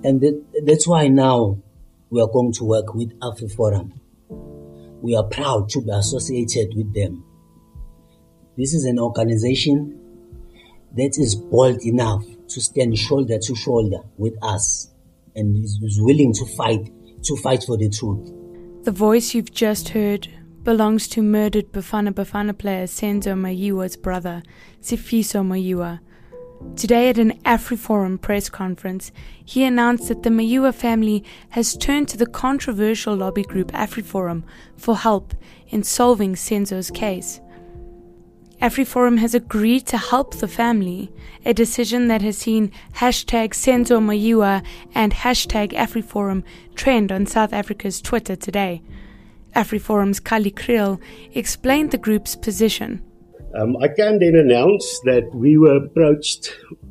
And that's why now we are going to work with AfriForum. We are proud to be associated with them. This is an organization that is bold enough to stand shoulder to shoulder with us and is willing to fight for the truth. The voice you've just heard belongs to murdered Bafana Bafana player Senzo Mayiwa's brother, Sifiso Mayiwa. Today at an AfriForum press conference, he announced that the Mayiwa family has turned to the controversial lobby group AfriForum for help in solving Senzo's case. AfriForum has agreed to help the family, a decision that has seen #Senzo Mayiwa and #AfriForum trend on South Africa's Twitter today. AfriForum's Kali Kriel explained the group's position. I can then announce that we were approached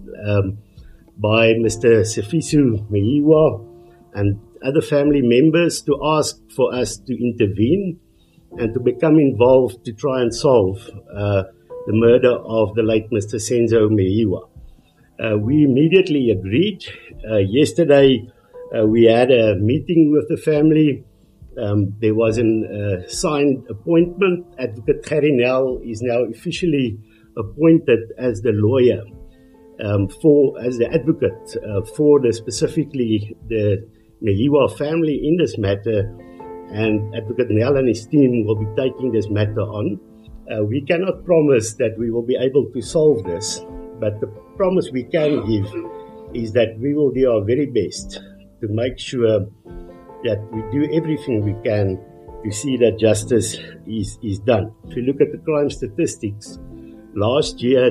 by Mr. Sifiso Mayiwa and other family members to ask for us to intervene and to become involved to try and solve the murder of the late Mr. Senzo Mayiwa. We immediately agreed. Yesterday, we had a meeting with the family. There was a signed appointment. Advocate Gerrie Nel is now officially appointed as the lawyer as the advocate for specifically the Mayiwa family in this matter, and Advocate Nel and his team will be taking this matter on. We cannot promise that we will be able to solve this, but the promise we can give is that we will do our very best to make sure that we do everything we can to see that justice is done. If you look at the crime statistics, last year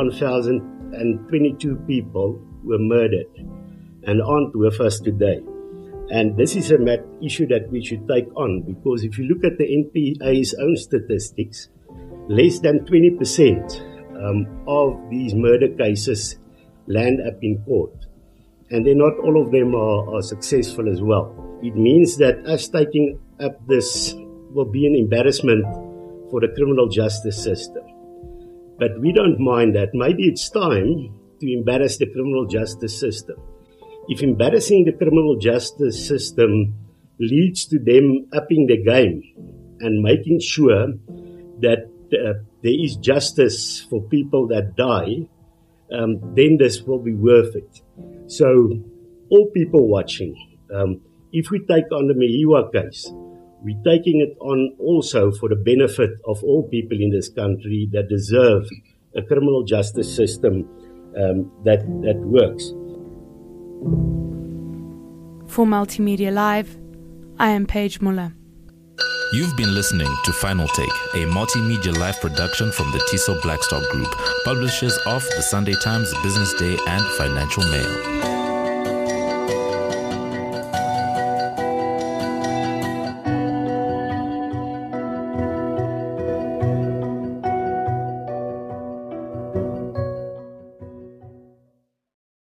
21,022 people were murdered and aren't with us today. And this is an issue that we should take on, because if you look at the NPA's own statistics, less than 20% of these murder cases land up in court. And then not all of them are successful as well. It means that us taking up this will be an embarrassment for the criminal justice system. But we don't mind that. Maybe it's time to embarrass the criminal justice system. If embarrassing the criminal justice system leads to them upping the game and making sure that there is justice for people that die, then this will be worth it. So all people watching, if we take on the Mayiwa case, we're taking it on also for the benefit of all people in this country that deserve a criminal justice system that works. For Multimedia Live, I am Paige Muller. You've been listening to Final Take, a Multimedia Live production from the Tiso Blackstock Group, publishers of the Sunday Times, Business Day, and Financial Mail.